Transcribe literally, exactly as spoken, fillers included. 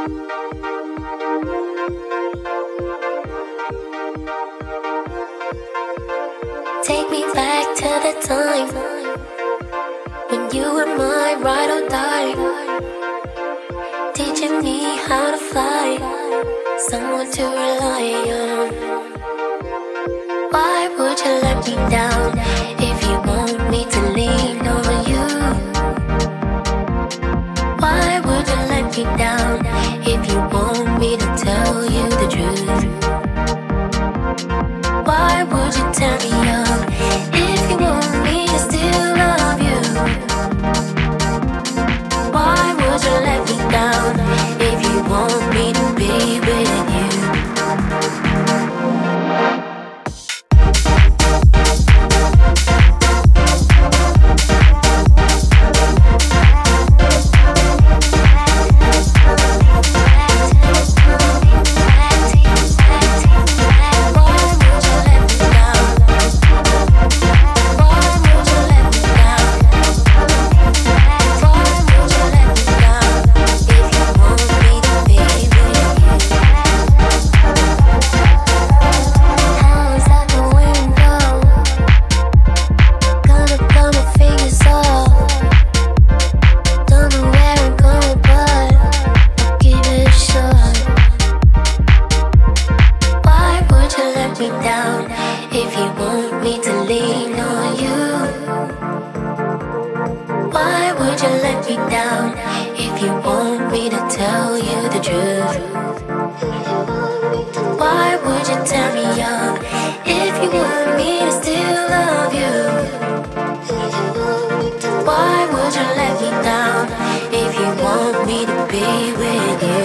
Take me back to the time when you were my ride or die, teaching me how to fly, someone to rely on. Why would you let me down if you want me to lean on you? Why would you let me down if you want me to tell you the truth? Why would you turn me on if you want me to still love you? Why would you let me down if you want me to be with you? Why would you let me down if you want me to be with you?